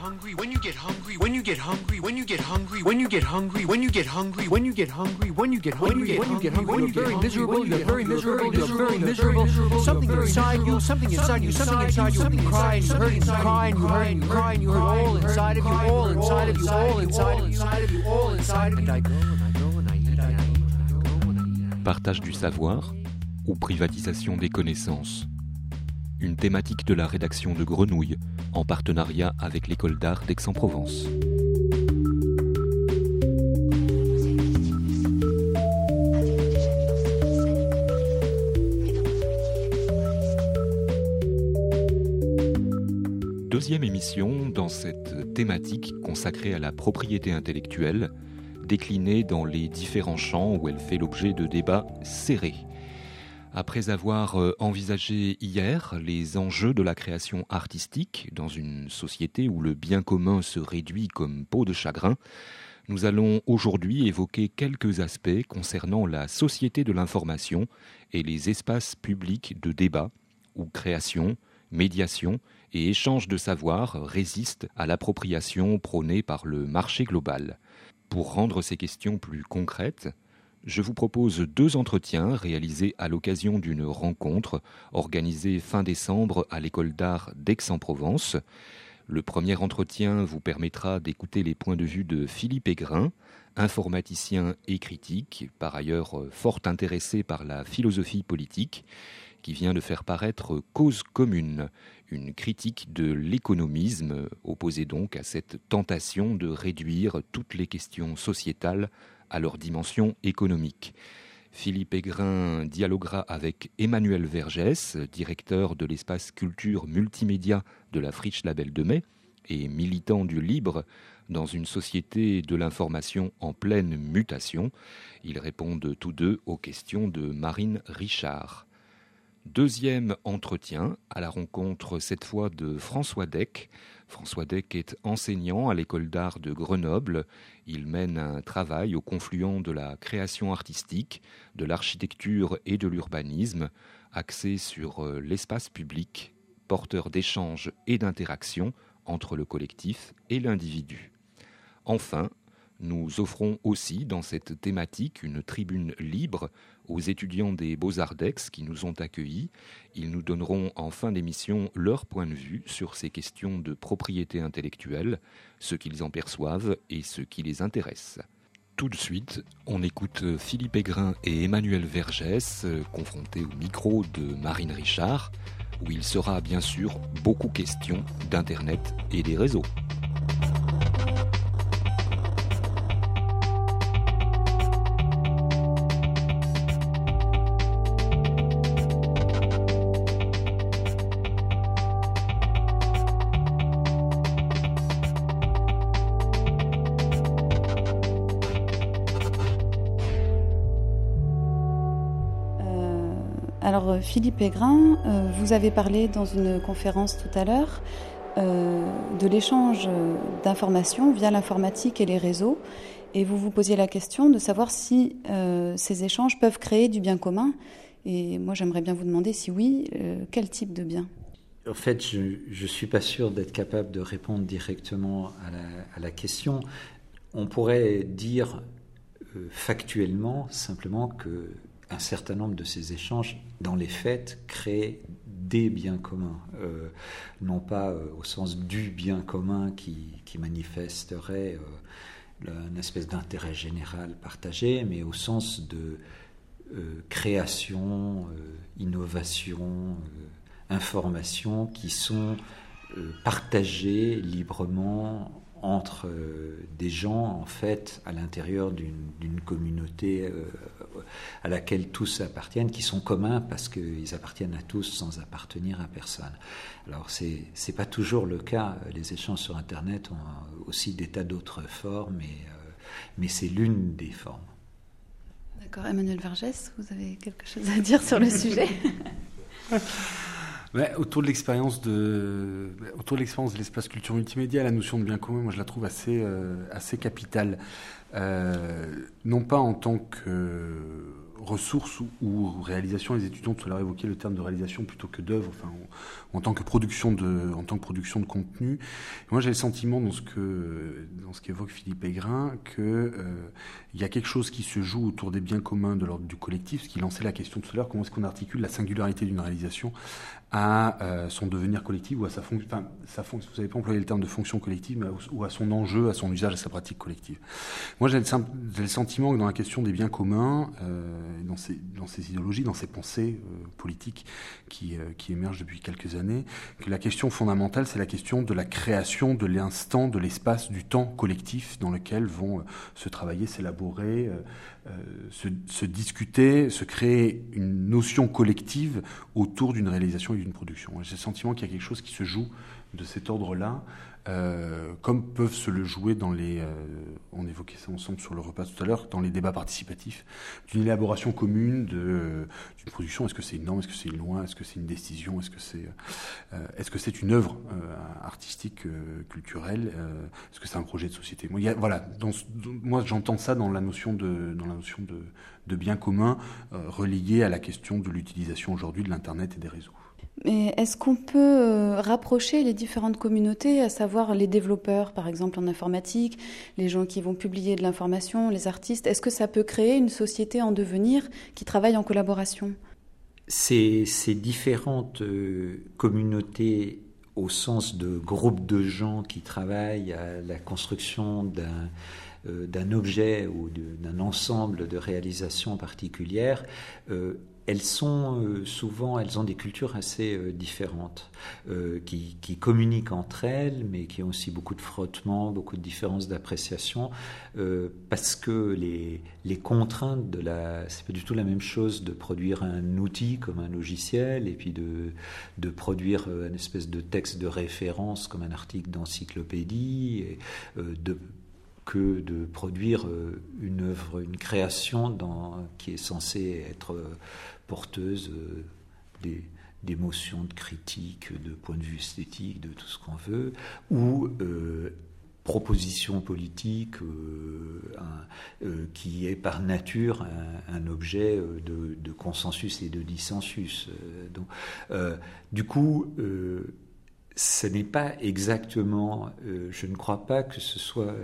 hungry, when you get hungry, when you get hungry, when you get hungry, when you get hungry, when you get hungry, when you get hungry, when you get hungry, when you get hungry, you're very miserable, you're very miserable, you're very miserable. Something inside you, something inside you, something inside you, something crying, you hurt, crying, you hurt, crying, you hurt, all inside of you, all inside of you, all inside of you, inside of you, all inside of you. And I go and I eat, I go and I eat. Partage du savoir ou privatisation des connaissances. Une thématique de la rédaction de Grenouille, en partenariat avec l'École d'art d'Aix-en-Provence. Deuxième émission dans cette thématique consacrée à la propriété intellectuelle, déclinée dans les différents champs où elle fait l'objet de débats serrés. Après avoir envisagé hier les enjeux de la création artistique dans une société où le bien commun se réduit comme peau de chagrin, nous allons aujourd'hui évoquer quelques aspects concernant la société de l'information et les espaces publics de débat où création, médiation et échange de savoir résistent à l'appropriation prônée par le marché global. Pour rendre ces questions plus concrètes, je vous propose 2 entretiens réalisés à l'occasion d'une rencontre organisée fin décembre à l'École d'art d'Aix-en-Provence. Le premier entretien vous permettra d'écouter les points de vue de Philippe Aigrin, informaticien et critique, par ailleurs fort intéressé par la philosophie politique, qui vient de faire paraître Cause commune, une critique de l'économisme, opposée donc à cette tentation de réduire toutes les questions sociétales à leur dimension économique. Philippe Aigrin dialoguera avec Emmanuel Vergès, directeur de l'espace culture multimédia de la Friche Label de Mai et militant du libre dans une société de l'information en pleine mutation. Ils répondent tous deux aux questions de Marine Richard. Deuxième entretien à la rencontre cette fois de François Deck. François Deck est enseignant à l'École d'art de Grenoble. Il mène un travail au confluent de la création artistique, de l'architecture et de l'urbanisme, axé sur l'espace public, porteur d'échanges et d'interactions entre le collectif et l'individu. Enfin, nous offrons aussi dans cette thématique une tribune libre aux étudiants des Beaux-Arts d'Aix qui nous ont accueillis. Ils nous donneront en fin d'émission leur point de vue sur ces questions de propriété intellectuelle, ce qu'ils en perçoivent et ce qui les intéresse. Tout de suite, on écoute Philippe Aigrin et Emmanuel Vergès, confrontés au micro de Marine Richard, où il sera bien sûr beaucoup question d'Internet et des réseaux. Alors Philippe Aigrin, vous avez parlé dans une conférence tout à l'heure de l'échange d'informations via l'informatique et les réseaux, et vous vous posiez la question de savoir si ces échanges peuvent créer du bien commun. Et moi j'aimerais bien vous demander si oui, quel type de bien ? En fait, je ne suis pas sûr d'être capable de répondre directement à la question. On pourrait dire factuellement simplement que un certain nombre de ces échanges, dans les faits, créent des biens communs. Non pas au sens du bien commun qui manifesterait une espèce d'intérêt général partagé, mais au sens de création, innovation, information qui sont partagées librement entre des gens, en fait, à l'intérieur d'une communauté à laquelle tous appartiennent, qui sont communs parce qu'ils appartiennent à tous sans appartenir à personne. Alors, c'est pas toujours le cas. Les échanges sur Internet ont aussi des tas d'autres formes, mais c'est l'une des formes. D'accord. Emmanuel Vergès, vous avez quelque chose à dire sur le sujet ? Ouais, autour de l'expérience de l'espace culture multimédia, la notion de bien commun, moi je la trouve assez capitale. Non pas en tant que ressources ou réalisation. Les étudiants tout à l'heure évoquaient le terme de réalisation plutôt que d'œuvre, en tant que production de contenu. Et moi, j'ai le sentiment dans ce qu'évoque Philippe Aygrain que il y a quelque chose qui se joue autour des biens communs de l'ordre du collectif, ce qui lançait la question tout à l'heure, comment est-ce qu'on articule la singularité d'une réalisation à son devenir collectif ou à sa fonction. Vous n'avez pas employé le terme de fonction collective, mais ou à son enjeu, à son usage, à sa pratique collective. Moi, j'ai le sentiment que dans la question des biens communs, dans ces idéologies, dans ces pensées politiques qui émergent depuis quelques années, que la question fondamentale, c'est la question de la création de l'instant, de l'espace, du temps collectif dans lequel vont se travailler, s'élaborer, se discuter, se créer une notion collective autour d'une réalisation et d'une production. J'ai le sentiment qu'il y a quelque chose qui se joue de cet ordre-là, comme peuvent se le jouer dans on évoquait ça ensemble sur le repas tout à l'heure, dans les débats participatifs, d'une élaboration commune d'une production. Est-ce que c'est une norme, est-ce que c'est une loi, est-ce que c'est une décision, est-ce que c'est une œuvre artistique, culturelle, est-ce que c'est un projet de société. Moi, j'entends ça dans la notion de bien commun relié à la question de l'utilisation aujourd'hui de l'Internet et des réseaux. Mais est-ce qu'on peut rapprocher les différentes communautés, à savoir les développeurs, par exemple en informatique, les gens qui vont publier de l'information, les artistes? Est-ce que ça peut créer une société en devenir qui travaille en collaboration? Ces différentes communautés, au sens de groupes de gens qui travaillent à la construction d'un objet ou d'un ensemble de réalisations particulières, elles ont des cultures assez différentes, qui communiquent entre elles, mais qui ont aussi beaucoup de frottements, beaucoup de différences d'appréciation, parce que les contraintes c'est pas du tout la même chose de produire un outil comme un logiciel, et puis de produire une espèce de texte de référence comme un article d'encyclopédie, que de produire une œuvre, une création qui est censée être porteuse d'émotions, de critiques, de points de vue esthétique, de tout ce qu'on veut, ou proposition politique qui est par nature un objet de consensus et de dissensus. Du coup, ce n'est pas exactement, je ne crois pas que ce soit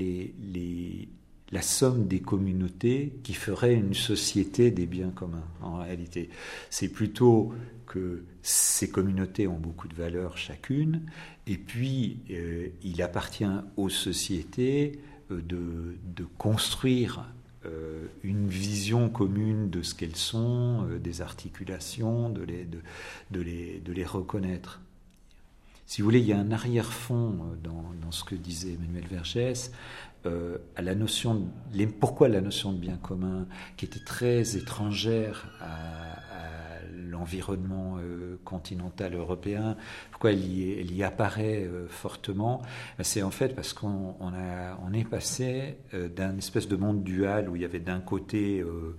la somme des communautés qui ferait une société des biens communs, en réalité. C'est plutôt que ces communautés ont beaucoup de valeurs chacune, et puis il appartient aux sociétés de construire une vision commune de ce qu'elles sont, des articulations, de les reconnaître. Si vous voulez, il y a un arrière-fond dans ce que disait Emmanuel Vergès, à la notion pourquoi la notion de bien commun, qui était très étrangère à l'environnement continental européen, pourquoi elle y apparaît fortement, c'est en fait parce qu'on est passé d'un espèce de monde dual où il y avait d'un côté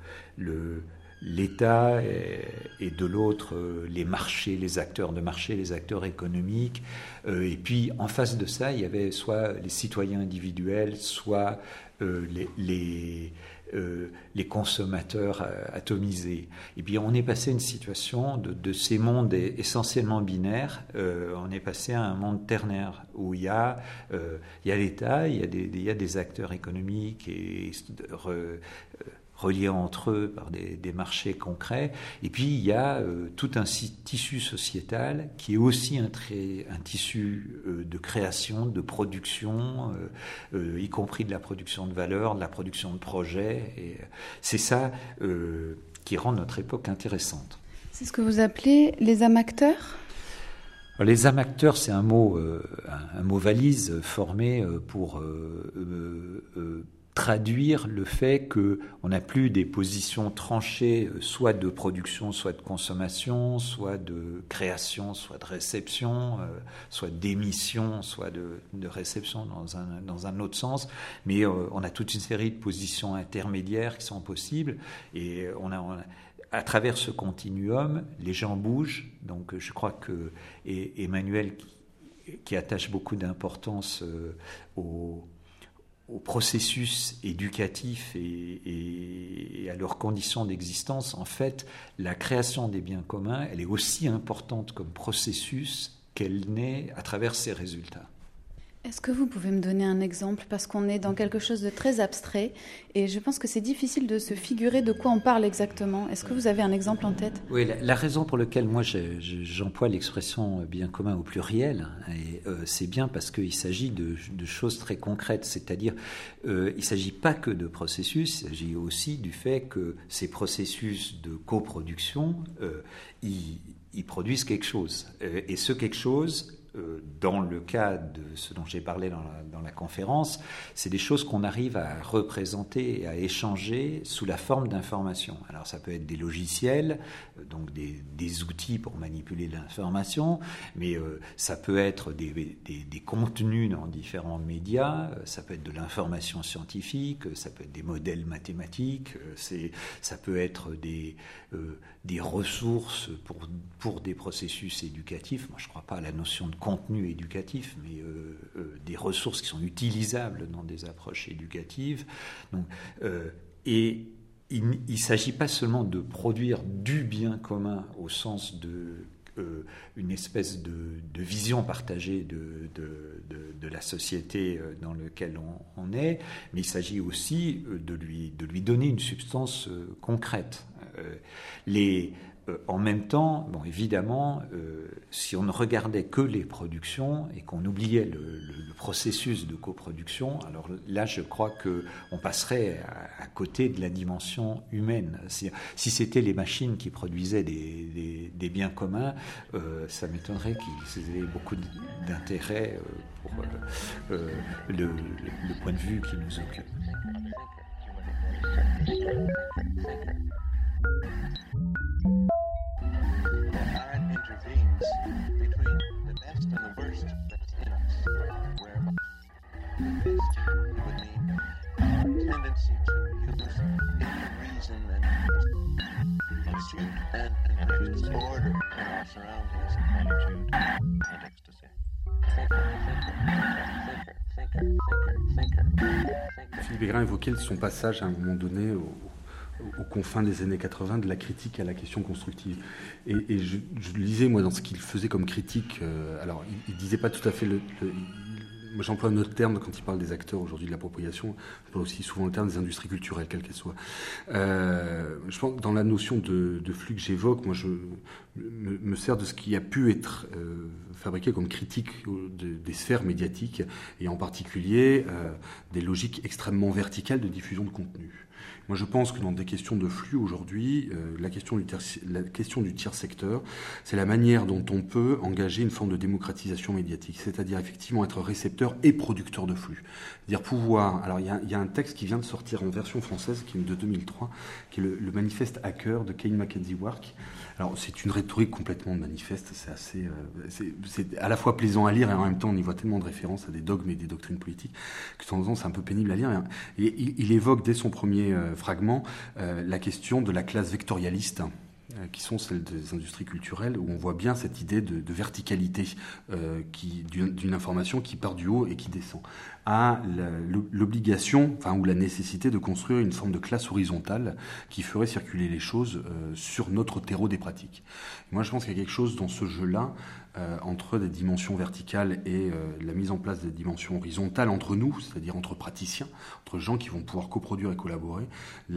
l'État et de l'autre les marchés, les acteurs de marché, les acteurs économiques, et puis en face de ça il y avait soit les citoyens individuels, soit les consommateurs atomisés. Et puis on est passé à une situation de ces mondes essentiellement binaires, on est passé à un monde ternaire où il y a l'État, il y a des acteurs économiques et reliés entre eux par des marchés concrets, et puis il y a tout un tissu sociétal qui est aussi un tissu de création, de production, y compris de la production de valeur, de la production de projets, et c'est ça qui rend notre époque intéressante. C'est ce que vous appelez les âmes-acteurs ? Les âmes-acteurs, c'est un mot valise formé pour traduire le fait qu'on n'a plus des positions tranchées, soit de production, soit de consommation, soit de création, soit de réception, soit d'émission, soit de réception dans un autre sens. Mais on a toute une série de positions intermédiaires qui sont possibles, et à travers ce continuum, les gens bougent. Donc je crois que Emmanuel, qui attache beaucoup d'importance au processus éducatif et et à leurs conditions d'existence, en fait, la création des biens communs, elle est aussi importante comme processus qu'elle naît à travers ses résultats. Est-ce que vous pouvez me donner un exemple? Parce qu'on est dans quelque chose de très abstrait et je pense que c'est difficile de se figurer de quoi on parle exactement. Est-ce que vous avez un exemple en tête? Oui, la raison pour laquelle moi j'emploie l'expression bien commun au pluriel, et c'est bien parce qu'il s'agit de choses très concrètes, c'est-à-dire il ne s'agit pas que de processus, il s'agit aussi du fait que ces processus de coproduction, ils produisent quelque chose. Et ce quelque chose, dans le cas de ce dont j'ai parlé dans la conférence, c'est des choses qu'on arrive à représenter et à échanger sous la forme d'informations. Alors ça peut être des logiciels, donc des outils pour manipuler l'information, mais ça peut être des contenus dans différents médias, ça peut être de l'information scientifique, ça peut être des modèles mathématiques, ça peut être des ressources pour des processus éducatifs. Moi je ne crois pas à la notion de contenu éducatif, mais des ressources qui sont utilisables dans des approches éducatives. Donc, et il ne s'agit pas seulement de produire du bien commun au sens une espèce de vision partagée de la société dans laquelle on est, mais il s'agit aussi de lui donner une substance concrète. En même temps, bon, évidemment, si on ne regardait que les productions et qu'on oubliait le processus de coproduction, alors là, je crois qu'on passerait à côté de la dimension humaine. Si c'était les machines qui produisaient des biens communs, ça m'étonnerait qu'ils aient beaucoup d'intérêt pour le point de vue qui nous occupe. God intervenes between the best and the worst that's in us, where the best would mean our tendency to use reason and pursuit and create order in our surroundings, attitude and ecstasy. Philippe Pégurin évoquait son passage à un moment donné aux confins des années 80 de la critique à la question constructive. Et je lisais, moi, dans ce qu'il faisait comme critique, alors il disait pas tout à fait moi j'emploie un autre terme quand il parle des acteurs aujourd'hui de l'appropriation, j'emploie aussi souvent le terme des industries culturelles, quelles qu'elles soient. Je pense que dans la notion de flux que j'évoque, moi je me sers de ce qui a pu être fabriqué comme critique des sphères médiatiques, et en particulier des logiques extrêmement verticales de diffusion de contenu. Moi, je pense que dans des questions de flux aujourd'hui, la question du tiers secteur, c'est la manière dont on peut engager une forme de démocratisation médiatique, c'est-à-dire effectivement être récepteur et producteur de flux. C'est-à-dire pouvoir... Alors, il y a un texte qui vient de sortir en version française, qui est de 2003, qui est le manifeste Hacker de Kane Mackenzie Wark. Alors, c'est une rhétorique complètement de manifeste, c'est assez... c'est à la fois plaisant à lire et en même temps, on y voit tellement de références à des dogmes et des doctrines politiques que de temps en temps, c'est un peu pénible à lire. Et il évoque dès son premier fragment la question de la classe vectorialiste, qui sont celles des industries culturelles, où on voit bien cette idée de verticalité d'une information qui part du haut et qui descend, à l'obligation, ou la nécessité de construire une forme de classe horizontale qui ferait circuler les choses sur notre terreau des pratiques. Moi, je pense qu'il y a quelque chose dans ce jeu-là, entre des dimensions verticales et la mise en place des dimensions horizontales entre nous, c'est-à-dire entre praticiens, entre gens qui vont pouvoir coproduire et collaborer,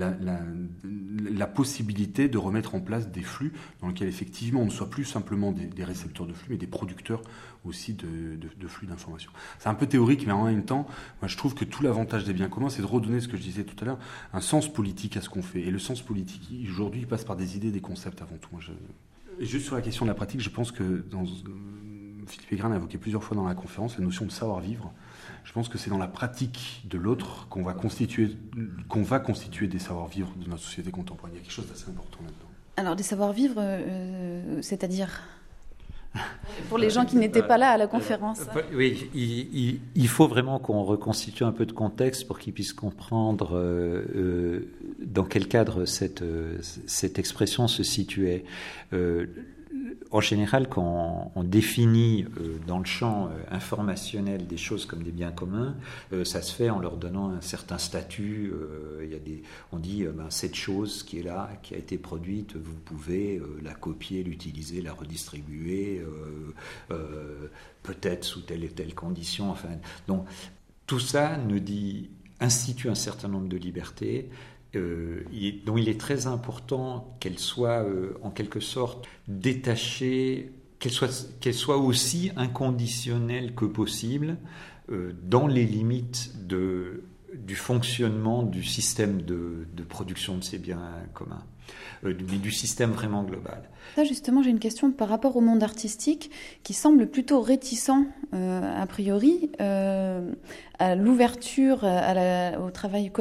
la possibilité de remettre en place des flux dans lesquels effectivement on ne soit plus simplement des récepteurs de flux, mais des producteurs aussi de flux d'informations. C'est un peu théorique, mais en même temps, moi je trouve que tout l'avantage des biens communs, c'est de redonner ce que je disais tout à l'heure, un sens politique à ce qu'on fait. Et le sens politique, aujourd'hui, il passe par des idées, des concepts avant tout. Et juste sur la question de la pratique, je pense que Philippe Pégurin a évoqué plusieurs fois dans la conférence la notion de savoir-vivre. Je pense que c'est dans la pratique de l'autre qu'on va constituer des savoir-vivre de notre société contemporaine. Il y a quelque chose d'assez important là-dedans. Alors, des savoir-vivre, c'est-à-dire pour les gens qui n'étaient pas là à la conférence. Oui, il faut vraiment qu'on reconstitue un peu de contexte pour qu'ils puissent comprendre dans quel cadre cette expression se situait. en général, quand on définit dans le champ informationnel des choses comme des biens communs, ça se fait en leur donnant un certain statut. On dit cette chose qui est là, qui a été produite, vous pouvez la copier, l'utiliser, la redistribuer, peut-être sous telle et telle condition. Enfin, donc tout ça institue un certain nombre de libertés. Donc il est très important qu'elle soit en quelque sorte détachée, qu'elle soit aussi inconditionnelle que possible dans les limites du fonctionnement du système de production de ces biens communs, du système vraiment global. Là, justement, j'ai une question par rapport au monde artistique qui semble plutôt réticent, a priori, à l'ouverture au travail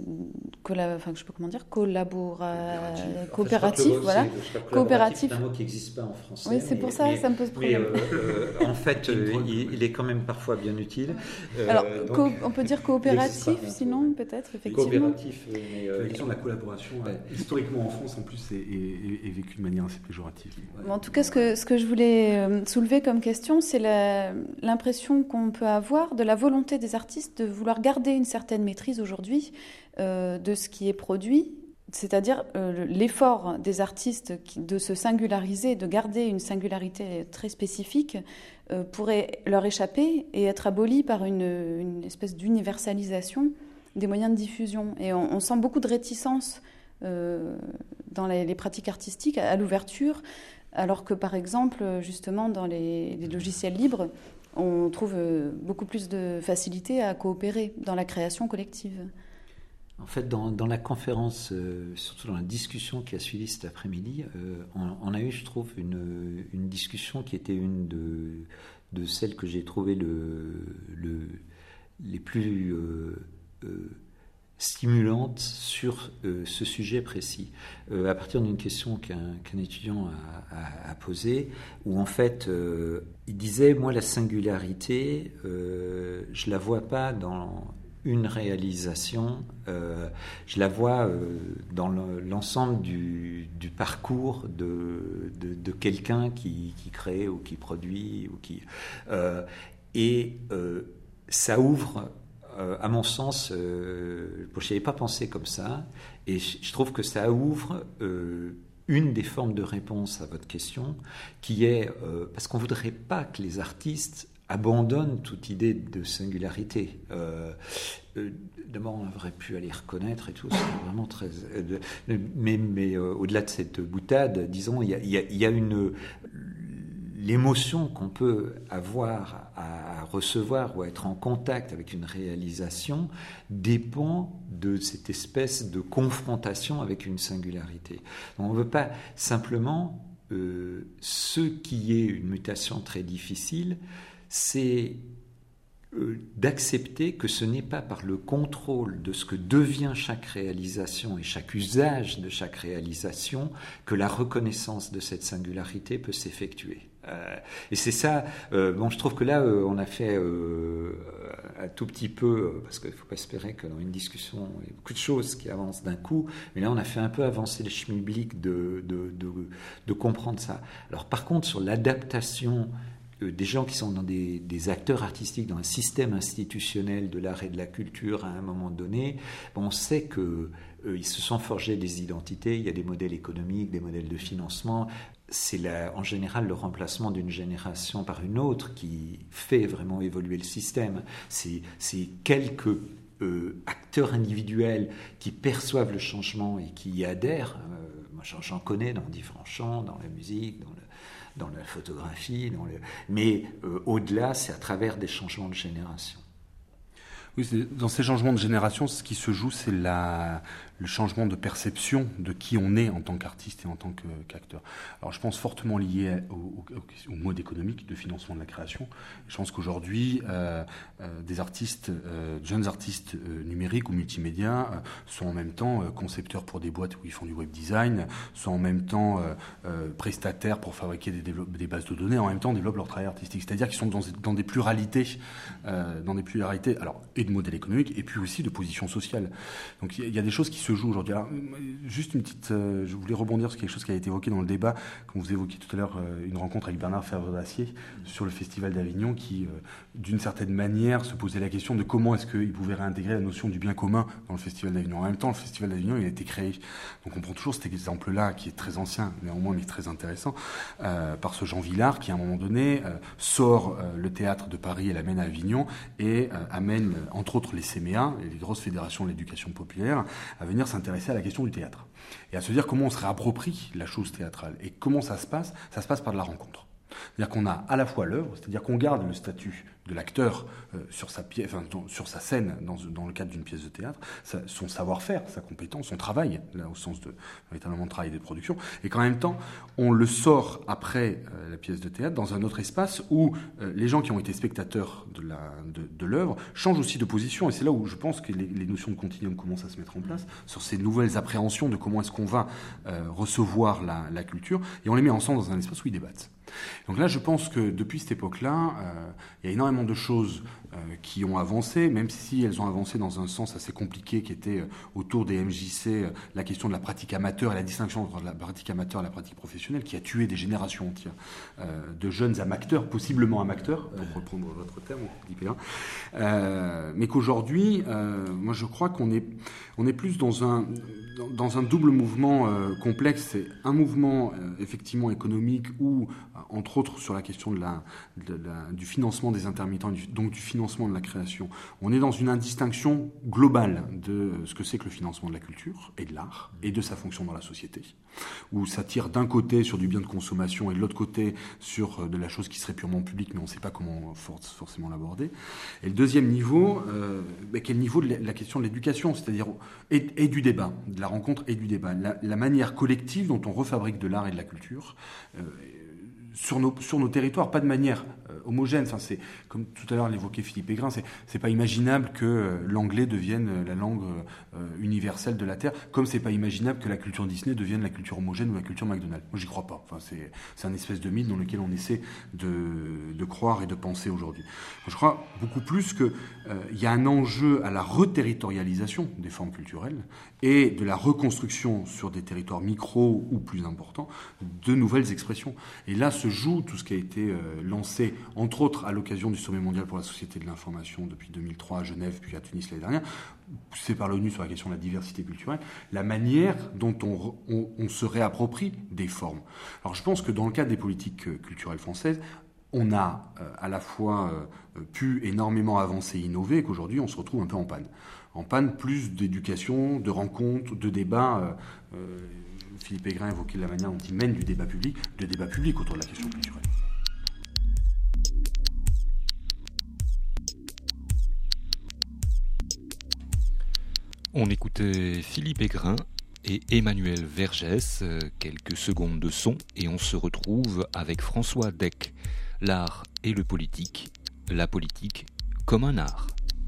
coopératif. Voilà. Coopératif, c'est un mot qui n'existe pas en français. Oui, c'est pour ça, ça me pose problème. Mais en fait, il est quand même parfois bien utile. Alors, on peut dire coopératif, sinon, peut-être, effectivement. Coopératif, mais la question de la collaboration, historiquement en France, en plus, est vécue de manière assez péjorative. En tout cas, ce que je voulais soulever comme question, c'est l'impression qu'on peut avoir de la volonté des artistes de vouloir garder une certaine maîtrise aujourd'hui de ce qui est produit, c'est-à-dire l'effort des artistes de se singulariser, de garder une singularité très spécifique, pourrait leur échapper et être aboli par une espèce d'universalisation des moyens de diffusion. Et on sent beaucoup de réticence dans les pratiques artistiques à l'ouverture, alors que par exemple, justement, dans les logiciels libres, on trouve beaucoup plus de facilité à coopérer dans la création collective. En fait, dans la conférence, surtout dans la discussion qui a suivi cet après-midi, on a eu, je trouve, une discussion qui était une de celles que j'ai trouvées les plus stimulantes sur ce sujet précis, à partir d'une question qu'un étudiant a posée, où en fait il disait, moi la singularité, je la vois pas dans une réalisation, je la vois dans l'ensemble du parcours de quelqu'un qui crée ou qui produit et ça ouvre, à mon sens, je n'y avais pas pensé comme ça, et je trouve que ça ouvre une des formes de réponse à votre question, qui est, parce qu'on ne voudrait pas que les artistes abandonnent toute idée de singularité. D'abord, on aurait pu aller reconnaître et tout, c'est vraiment très... mais au-delà de cette boutade, disons, il y a l'émotion qu'on peut avoir à recevoir ou à être en contact avec une réalisation dépend de cette espèce de confrontation avec une singularité. Donc on ne veut pas simplement ce qui est une mutation très difficile, c'est d'accepter que ce n'est pas par le contrôle de ce que devient chaque réalisation et chaque usage de chaque réalisation que la reconnaissance de cette singularité peut s'effectuer. Et c'est ça, je trouve que là, on a fait un tout petit peu, parce qu'il ne faut pas espérer que dans une discussion, il y a beaucoup de choses qui avancent d'un coup, mais là, on a fait un peu avancer le schmilblick de comprendre ça. Alors, par contre, sur l'adaptation des gens qui sont dans des acteurs artistiques dans un système institutionnel de l'art et de la culture à un moment donné, on sait qu'ils se sont forgés des identités, il y a des modèles économiques, des modèles de financement. C'est en général le remplacement d'une génération par une autre qui fait vraiment évoluer le système. C'est quelques acteurs individuels qui perçoivent le changement et qui y adhèrent. Moi, j'en connais dans différents champs, dans la musique, dans la photographie, mais au-delà, c'est à travers des changements de génération. Oui, dans ces changements de génération, ce qui se joue, c'est le changement de perception de qui on est en tant qu'artiste et en tant qu'acteur. Alors je pense fortement lié au mode économique de financement de la création. Je pense qu'aujourd'hui, des artistes, jeunes artistes numériques ou multimédia sont en même temps concepteurs pour des boîtes où ils font du web design, sont en même temps prestataires pour fabriquer des bases de données, en même temps développent leur travail artistique. C'est-à-dire qu'ils sont dans des pluralités, alors, et de modèles économiques, et puis aussi de positions sociales. Donc il y a des choses qui se se joue aujourd'hui. Alors, juste une petite... je voulais rebondir sur quelque chose qui a été évoqué dans le débat, quand vous évoquiez tout à l'heure une rencontre avec Bernard Fervre-Dacier sur le Festival d'Avignon, qui, d'une certaine manière, se posait la question de comment est-ce qu'il pouvait réintégrer la notion du bien commun dans le Festival d'Avignon. En même temps, le Festival d'Avignon, il a été créé, donc on prend toujours cet exemple-là, qui est très ancien, néanmoins, mais très intéressant, par ce Jean Villard, qui, à un moment donné, sort le théâtre de Paris et l'amène à Avignon, et amène, entre autres, les CMEA, les grosses fédérations de l'éducation populaire, à venir s'intéresser à la question du théâtre. Et à se dire comment on se réapproprie la chose théâtrale. Et comment ça se passe ? Ça se passe par de la rencontre. C'est-à-dire qu'on a à la fois l'œuvre, c'est-à-dire qu'on garde le statut de l'acteur sur sa pièce, sur sa scène dans le cadre d'une pièce de théâtre, son savoir-faire, sa compétence, son travail, là au sens de véritablement de travail et de production, et qu'en même temps on le sort après la pièce de théâtre dans un autre espace où les gens qui ont été spectateurs de l'œuvre changent aussi de position, et c'est là où je pense que les notions de continuum commencent à se mettre en place sur ces nouvelles appréhensions de comment est-ce qu'on va recevoir la culture, et on les met ensemble dans un espace où ils débattent. Donc là, je pense que depuis cette époque-là, il y a énormément de choses qui ont avancé, même si elles ont avancé dans un sens assez compliqué qui était autour des MJC, la question de la pratique amateur et la distinction entre la pratique amateur et la pratique professionnelle, qui a tué des générations entières de jeunes amateurs, possiblement amateurs, pour reprendre votre terme, Philippe Aigrin. Mais qu'aujourd'hui, moi je crois qu'on est plus dans un double mouvement complexe. C'est un mouvement effectivement économique où, entre autres sur la question du financement des intermittents, donc du financement de la création, on est dans une indistinction globale de ce que c'est que le financement de la culture et de l'art et de sa fonction dans la société, où ça tire d'un côté sur du bien de consommation et de l'autre côté sur de la chose qui serait purement publique, mais on ne sait pas comment forcément l'aborder. Et le deuxième niveau, qui est le niveau de la question de l'éducation, c'est-à-dire et du débat, de la rencontre et du débat, la manière collective dont on refabrique de l'art et de la culture sur nos territoires, pas de manière homogène. Enfin, c'est comme tout à l'heure l'évoquait Philippe Aigrin, c'est pas imaginable que l'anglais devienne la langue universelle de la terre, comme c'est pas imaginable que la culture Disney devienne la culture homogène ou la culture McDonald's. Moi, j'y crois pas. Enfin, c'est un espèce de mythe dans lequel on essaie de croire et de penser aujourd'hui. Je crois beaucoup plus que il y a un enjeu à la reterritorialisation des formes culturelles et de la reconstruction sur des territoires micro ou plus importants de nouvelles expressions. Et là se joue tout ce qui a été lancé, entre autres à l'occasion du sommet mondial pour la société de l'information depuis 2003 à Genève, puis à Tunis l'année dernière, poussé par l'ONU sur la question de la diversité culturelle, la manière dont on se réapproprie des formes. Alors je pense que dans le cadre des politiques culturelles françaises, on a à la fois pu énormément avancer et innover, et qu'aujourd'hui on se retrouve un peu en panne. En panne, plus d'éducation, de rencontres, de débats. Philippe Aigrin évoquait la manière dont il mène du débat public autour de la question culturelle. On écoutait Philippe Aigrin et Emmanuel Vergès, quelques secondes de son, et on se retrouve avec François Deck. L'art et le politique, la politique comme un art.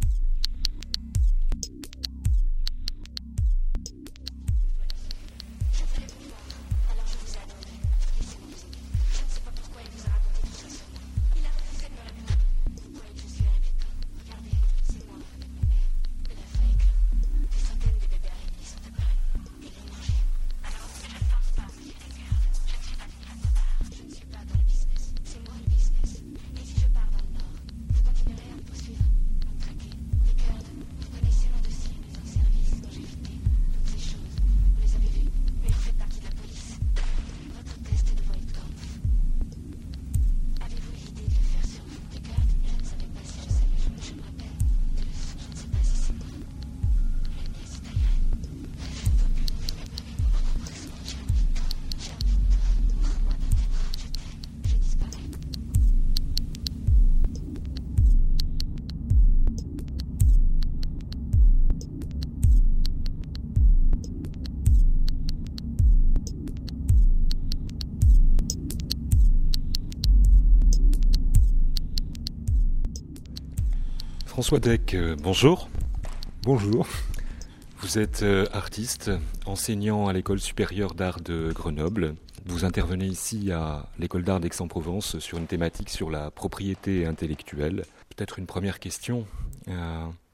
François Deck, bonjour. Bonjour. Vous êtes artiste, enseignant à l'École supérieure d'art de Grenoble. Vous intervenez ici à l'École d'art d'Aix-en-Provence sur une thématique sur la propriété intellectuelle. Peut-être une première question.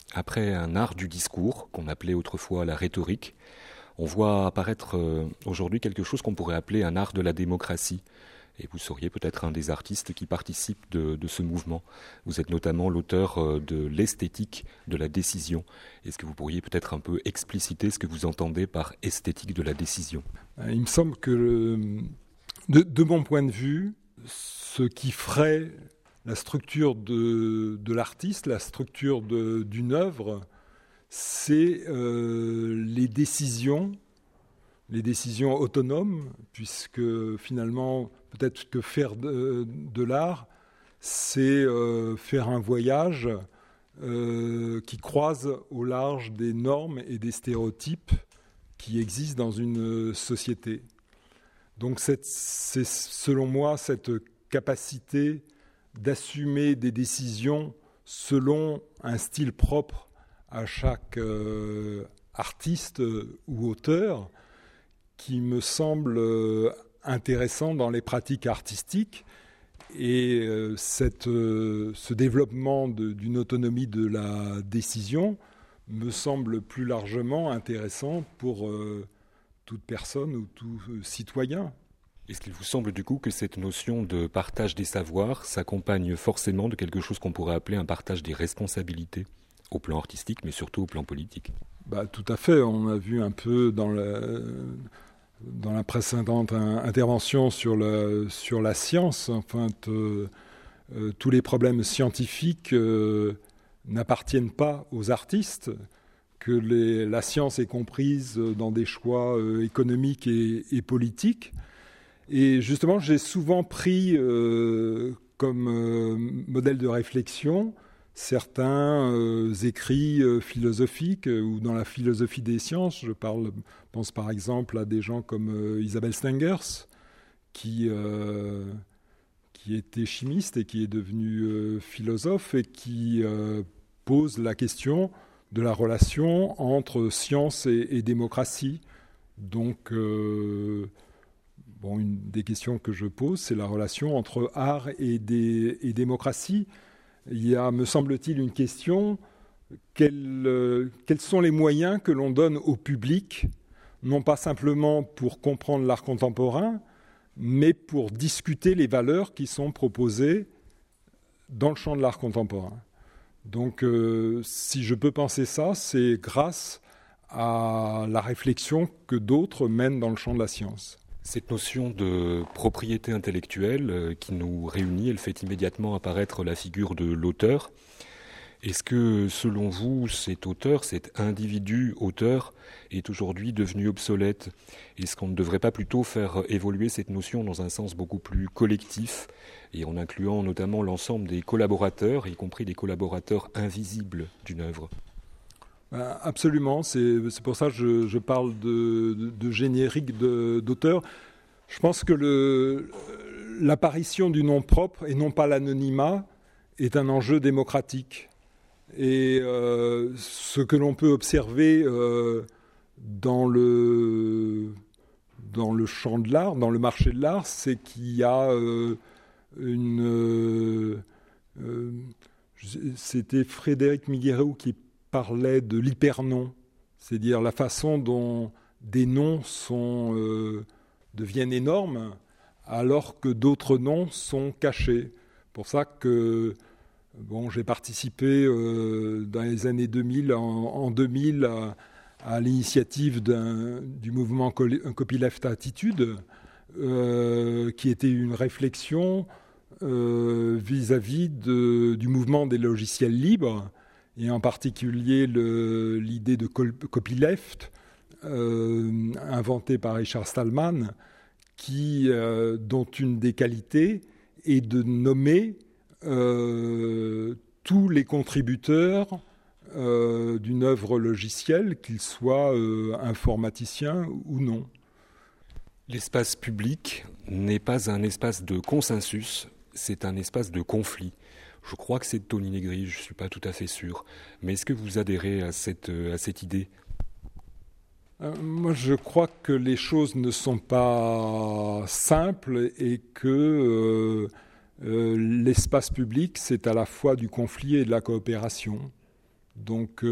Après un art du discours, qu'on appelait autrefois la rhétorique, on voit apparaître aujourd'hui quelque chose qu'on pourrait appeler un art de la démocratie. Et vous seriez peut-être un des artistes qui participent de ce mouvement. Vous êtes notamment l'auteur de l'esthétique de la décision. Est-ce que vous pourriez peut-être un peu expliciter ce que vous entendez par esthétique de la décision ? Il me semble que, de mon point de vue, ce qui ferait la structure de l'artiste, la structure d'une œuvre, c'est les décisions autonomes, puisque finalement, peut-être que faire de l'art, c'est faire un voyage qui croise au large des normes et des stéréotypes qui existent dans une société. Donc c'est selon moi cette capacité d'assumer des décisions selon un style propre à chaque artiste ou auteur qui me semble intéressant dans les pratiques artistiques. Et ce développement d'une autonomie de la décision me semble plus largement intéressant pour toute personne ou tout citoyen. Est-ce qu'il vous semble du coup que cette notion de partage des savoirs s'accompagne forcément de quelque chose qu'on pourrait appeler un partage des responsabilités au plan artistique, mais surtout au plan politique ? Tout à fait. On a vu un peu dans la précédente intervention sur la science, enfin, tous les problèmes scientifiques n'appartiennent pas aux artistes, que la science est comprise dans des choix économiques et politiques. Et justement, j'ai souvent pris comme modèle de réflexion certains écrits philosophiques ou dans la philosophie des sciences. Je pense par exemple à des gens comme Isabelle Stengers, qui était chimiste et qui est devenu philosophe et qui pose la question de la relation entre science et démocratie. Donc, une des questions que je pose, c'est la relation entre art et démocratie. Il y a, me semble-t-il, une question, quels sont les moyens que l'on donne au public, non pas simplement pour comprendre l'art contemporain, mais pour discuter les valeurs qui sont proposées dans le champ de l'art contemporain. Donc, si je peux penser ça, c'est grâce à la réflexion que d'autres mènent dans le champ de la science. Cette notion de propriété intellectuelle qui nous réunit, elle fait immédiatement apparaître la figure de l'auteur. Est-ce que, selon vous, cet auteur, cet individu auteur, est aujourd'hui devenu obsolète ? Est-ce qu'on ne devrait pas plutôt faire évoluer cette notion dans un sens beaucoup plus collectif, et en incluant notamment l'ensemble des collaborateurs, y compris des collaborateurs invisibles d'une œuvre ? Absolument, c'est pour ça que je parle de générique d'auteur. Je pense que l'apparition du nom propre et non pas l'anonymat est un enjeu démocratique. Et ce que l'on peut observer dans le champ de l'art, dans le marché de l'art, c'est qu'il y a c'était Frédéric Miguerou qui parlait de l'hypernom, c'est-à-dire la façon dont des noms deviennent énormes alors que d'autres noms sont cachés. Pour ça que j'ai participé dans les années 2000, en 2000 à l'initiative du mouvement Copyleft Attitude, qui était une réflexion vis-à-vis du mouvement des logiciels libres, et en particulier l'idée de copyleft, inventée par Richard Stallman, dont une des qualités est de nommer tous les contributeurs d'une œuvre logicielle, qu'ils soient informaticiens ou non. L'espace public n'est pas un espace de consensus, c'est un espace de conflit. Je crois que c'est Tony Negri, je ne suis pas tout à fait sûr. Mais est-ce que vous adhérez à cette idée ? Moi, je crois que les choses ne sont pas simples et que l'espace public, c'est à la fois du conflit et de la coopération. Donc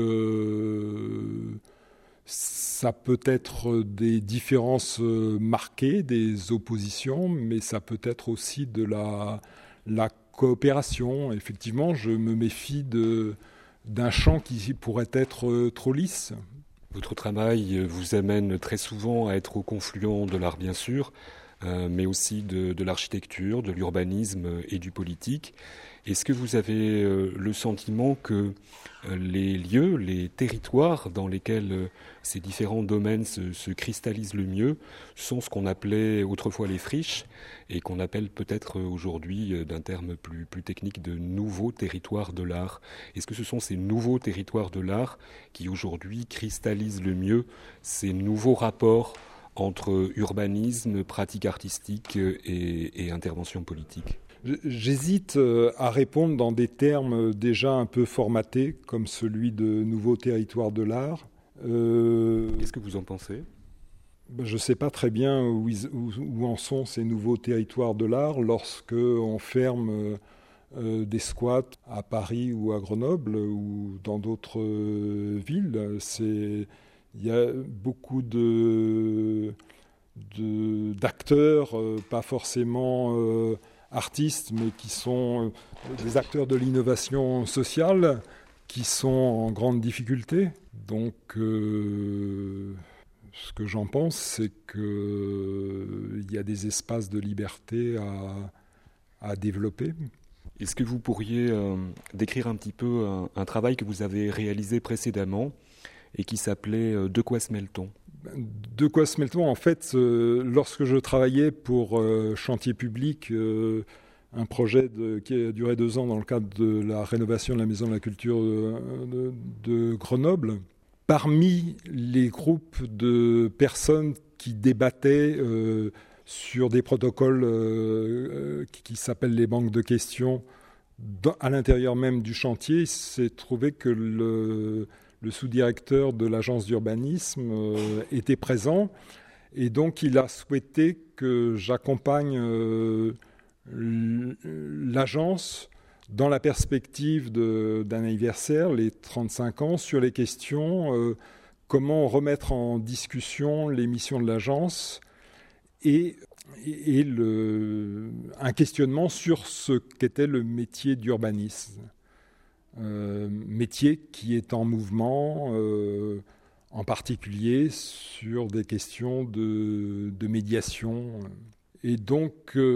ça peut être des différences marquées, des oppositions, mais ça peut être aussi de la coopération. Effectivement, je me méfie d'un champ qui pourrait être trop lisse. Votre travail vous amène très souvent à être au confluent de l'art, bien sûr, mais aussi de l'architecture, de l'urbanisme et du politique. Est-ce que vous avez le sentiment que les lieux, les territoires dans lesquels ces différents domaines se cristallisent le mieux sont ce qu'on appelait autrefois les friches et qu'on appelle peut-être aujourd'hui, d'un terme plus technique, de nouveaux territoires de l'art? Est-ce que ce sont ces nouveaux territoires de l'art qui aujourd'hui cristallisent le mieux ces nouveaux rapports entre urbanisme, pratique artistique et intervention politique? J'hésite à répondre dans des termes déjà un peu formatés, comme celui de nouveau territoire de l'art. Qu'est-ce que vous en pensez ? Je ne sais pas très bien où en sont ces nouveaux territoires de l'art lorsque on ferme des squats à Paris ou à Grenoble ou dans d'autres villes. Il y a beaucoup d'acteurs, pas forcément artistes, mais qui sont des acteurs de l'innovation sociale, qui sont en grande difficulté. Donc, ce que j'en pense, c'est qu'il y a des espaces de liberté à développer. Est-ce que vous pourriez décrire un petit peu un travail que vous avez réalisé précédemment et qui s'appelait « De quoi se mêle-t-on » ? De quoi se mêle-t-on ? En fait, lorsque je travaillais pour Chantier Public, un projet qui a duré 2 ans dans le cadre de la rénovation de la Maison de la Culture de Grenoble, parmi les groupes de personnes qui débattaient sur des protocoles qui s'appellent les banques de questions à l'intérieur même du chantier, il s'est trouvé que le sous-directeur de l'agence d'urbanisme était présent et donc il a souhaité que j'accompagne l'agence dans la perspective d'un anniversaire, les 35 ans, sur les questions comment remettre en discussion les missions de l'agence et un questionnement sur ce qu'était le métier d'urbanisme. Métier qui est en mouvement, en particulier sur des questions de médiation. Et donc,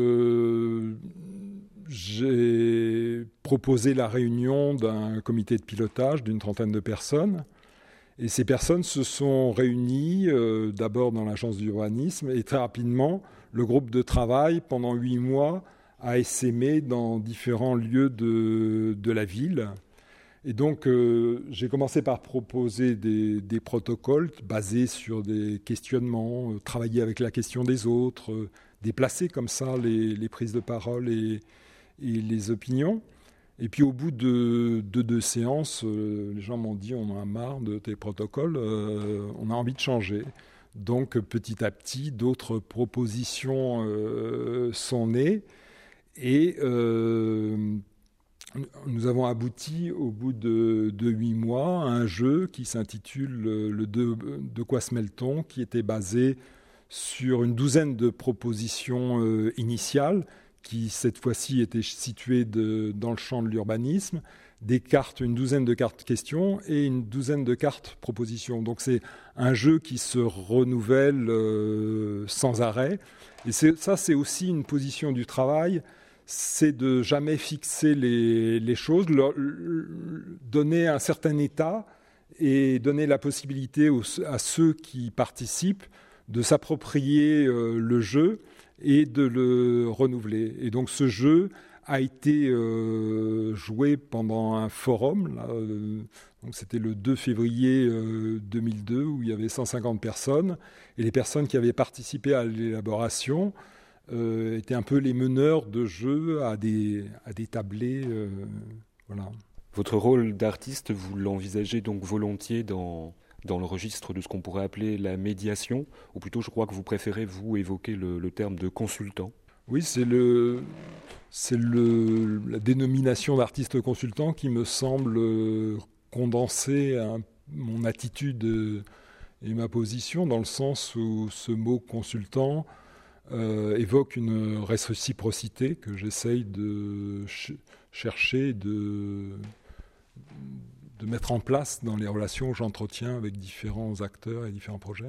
j'ai proposé la réunion d'un comité de pilotage d'une 30aine de personnes. Et ces personnes se sont réunies d'abord dans l'agence d'urbanisme et très rapidement, le groupe de travail, pendant 8 mois, a essaimé dans différents lieux de la ville. Et donc, j'ai commencé par proposer des protocoles basés sur des questionnements, travailler avec la question des autres, déplacer comme ça les prises de parole et les opinions. Et puis, au bout de 2 séances, les gens m'ont dit « on en a marre de tes protocoles, on a envie de changer ». Donc, petit à petit, d'autres propositions sont nées. Et nous avons abouti, au bout de 8 mois, à un jeu qui s'intitule « De quoi se mêle-t-on ?», qui était basé sur une 12aine de propositions initiales, qui cette fois-ci étaient situées dans le champ de l'urbanisme, des cartes, une 12aine de cartes questions et une 12aine de cartes propositions. Donc c'est un jeu qui se renouvelle sans arrêt. Et ça, c'est aussi une position du travail, c'est de jamais fixer les choses, donner un certain état et donner la possibilité à ceux qui participent de s'approprier le jeu et de le renouveler. Et donc ce jeu a été joué pendant un forum, là, donc c'était le 2 février 2002, où il y avait 150 personnes, et les personnes qui avaient participé à l'élaboration étaient un peu les meneurs de jeu à des tablés. Voilà. Votre rôle d'artiste, vous l'envisagez donc volontiers dans le registre de ce qu'on pourrait appeler la médiation, ou plutôt je crois que vous préférez, vous, évoquer le terme de consultant. Oui, c'est la dénomination d'artiste consultant qui me semble condenser mon attitude et ma position, dans le sens où ce mot consultant évoque une réciprocité que j'essaye de chercher, de mettre en place dans les relations que j'entretiens avec différents acteurs et différents projets.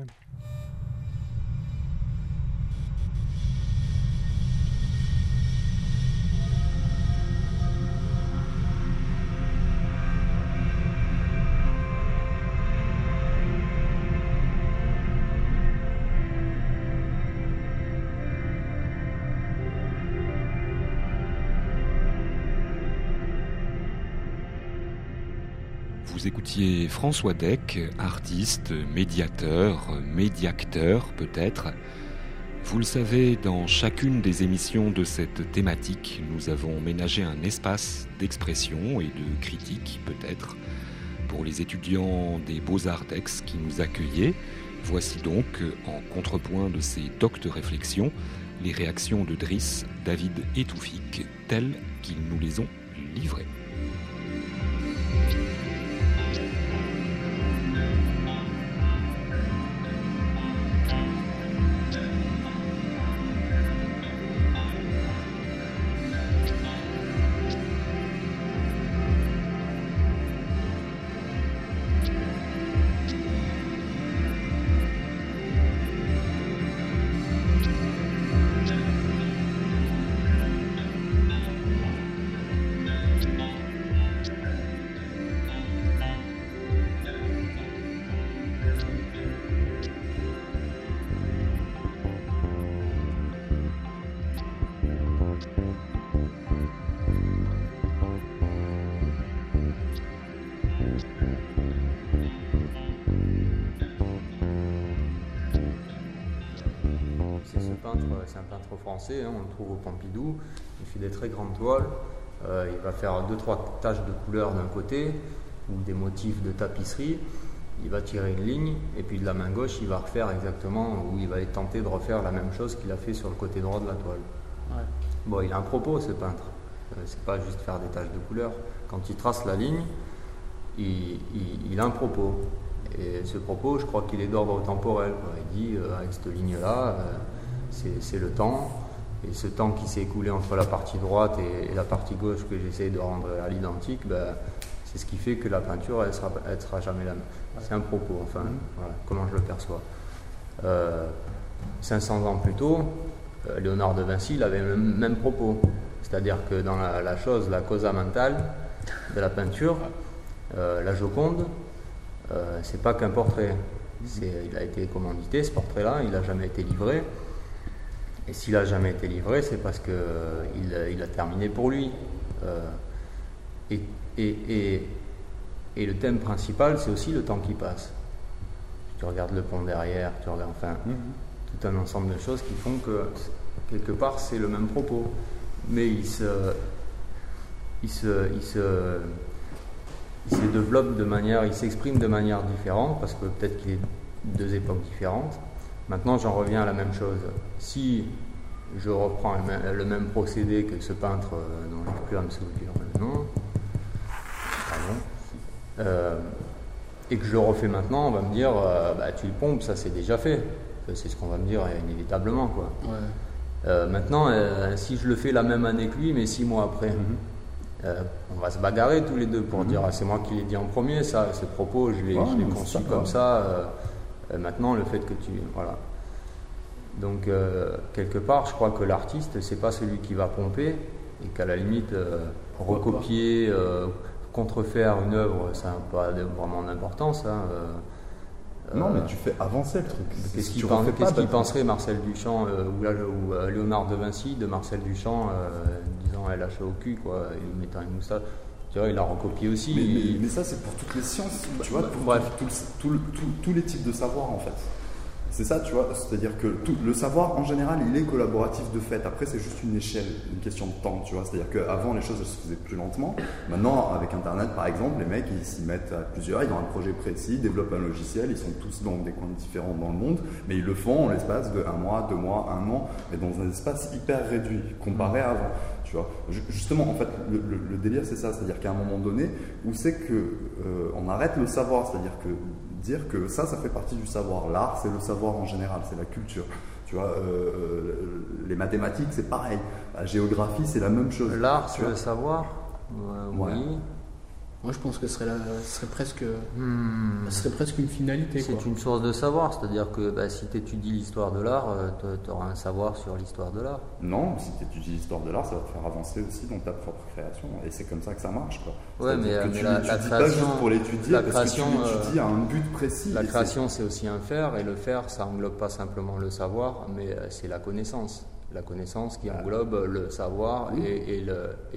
Vous écoutiez François Deck, artiste, médiacteur peut-être. Vous le savez, dans chacune des émissions de cette thématique, nous avons ménagé un espace d'expression et de critique peut-être pour les étudiants des Beaux-Arts d'Aix qui nous accueillaient. Voici donc, en contrepoint de ces doctes de réflexion, les réactions de Driss, David et Toufik, telles qu'ils nous les ont livrées. C'est un peintre français, on le trouve au Pompidou, il fait des très grandes toiles, il va faire 2-3 taches de couleur d'un côté, ou des motifs de tapisserie, il va tirer une ligne, et puis de la main gauche, il va refaire exactement, ou il va tenter de refaire la même chose qu'il a fait sur le côté droit de la toile. Ouais. Bon, il a un propos, ce peintre, c'est pas juste faire des taches de couleur. Quand il trace la ligne, il a un propos, et ce propos, je crois qu'il est d'ordre temporel, quoi. Il dit, avec cette ligne-là, c'est le temps, et ce temps qui s'est écoulé entre la partie droite et la partie gauche que j'essaie de rendre à l'identique, c'est ce qui fait que la peinture, elle sera jamais la même. C'est un propos, enfin, voilà, comment je le perçois. 500 ans plus tôt, Léonard de Vinci, il avait le même propos. C'est-à-dire que dans la chose, la causa mentale de la peinture, la Joconde, c'est pas qu'un portrait. Il a été commandité, ce portrait-là, il n'a jamais été livré. Et s'il n'a jamais été livré, c'est parce qu'il a terminé pour lui. Et le thème principal, c'est aussi le temps qui passe. Tu regardes le pont derrière, tu regardes, enfin, tout un ensemble de choses qui font que, quelque part, c'est le même propos. Mais il se développe de manière, il s'exprime de manière différente, parce que peut-être qu'il est de 2 époques différentes. Maintenant, j'en reviens à la même chose. Si je reprends le même procédé que ce peintre dont je n'ai plus à me souvenir maintenant, et que je le refais maintenant, on va me dire, tu le pompes, ça c'est déjà fait. C'est ce qu'on va me dire inévitablement, quoi. Ouais. Maintenant, si je le fais la même année que lui, mais 6 mois après, on va se bagarrer tous les deux pour dire, c'est moi qui l'ai dit en premier, ça, ce propos, je l'ai conçu comme ça. Maintenant, le fait que tu... Voilà. Donc, quelque part, je crois que l'artiste, c'est pas celui qui va pomper, et qu'à la limite, recopier, contrefaire une œuvre, ça n'a pas vraiment d'importance. Hein, non, mais tu fais avancer le truc. Qu'est-ce qu'il penserait Marcel Duchamp ou Léonard de Vinci de Marcel Duchamp, disant elle lâche au cul, quoi, et lui mettant une moustache. Tu vois, il a recopié aussi. Mais ça, c'est pour toutes les sciences, tu vois, pour tous les types de savoir, en fait. C'est ça, tu vois, c'est-à-dire que le savoir, en général, il est collaboratif de fait. Après, c'est juste une échelle, une question de temps, tu vois. C'est-à-dire qu'avant, les choses, elles se faisaient plus lentement. Maintenant, avec Internet, par exemple, les mecs, ils s'y mettent à plusieurs, ils ont un projet précis, ils développent un logiciel, ils sont tous dans des coins différents dans le monde, mais ils le font en l'espace de 1 mois, 2 mois, 1 an, mais dans un espace hyper réduit, comparé à avant. Tu vois. Justement, en fait, le délire, c'est ça. C'est-à-dire qu'à un moment donné, où c'est qu'on arrête le savoir, c'est-à-dire que dire que ça fait partie du savoir. L'art, c'est le savoir en général, c'est la culture. Tu vois, les mathématiques, c'est pareil. La géographie, c'est la même chose. L'art, c'est le savoir. Ouais. Oui. Moi, je pense que ce serait presque une finalité. C'est une source de savoir, c'est-à-dire que si tu étudies l'histoire de l'art, tu auras un savoir sur l'histoire de l'art. Non, si tu étudies l'histoire de l'art, ça va te faire avancer aussi dans ta propre création. Et c'est comme ça que ça marche. Quoi. Ouais, mais la création, pas juste pour l'étudier, la parce création, que tu l'étudies à un but précis. La création, c'est aussi un faire, et le faire, ça englobe pas simplement le savoir, mais c'est la connaissance. La connaissance qui englobe le savoir et